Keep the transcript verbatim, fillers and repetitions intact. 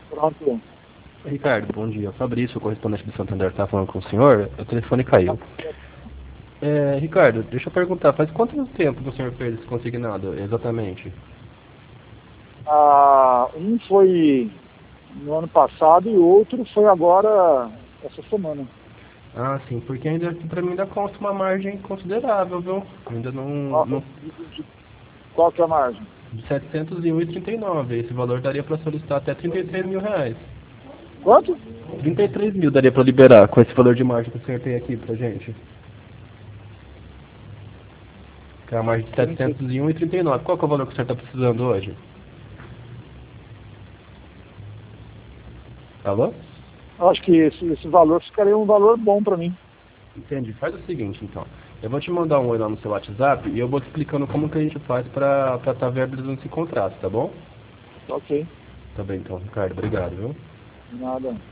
Pronto. Ricardo, bom dia. Fabrício, o correspondente do Santander, está falando com o senhor. O telefone caiu. É, Ricardo, deixa eu perguntar, faz quanto tempo que o senhor fez esse consignado, exatamente? Ah, um foi no ano passado e o outro foi agora, essa semana. Ah, sim, porque ainda para mim ainda consta uma margem considerável, viu? Ainda não, Qual, não de, de, qual que é a margem? de setecentos e um vírgula trinta e nove. Esse valor daria para solicitar até trinta e três mil reais. Quanto? trinta e três mil daria para liberar com esse valor de margem que o senhor tem aqui pra gente. Que é a margem de trinta. setecentos e um vírgula trinta e nove. Qual que é o valor que o senhor está precisando hoje? Alô? Acho que esse, esse valor ficaria um valor bom para mim. Entendi. Faz o seguinte, então. Eu vou te mandar um oi lá no seu WhatsApp e eu vou te explicando como que a gente faz para estar tá viabilizando esse contrato, tá bom? Ok, Tá bem, então, Ricardo. Obrigado, viu? nada.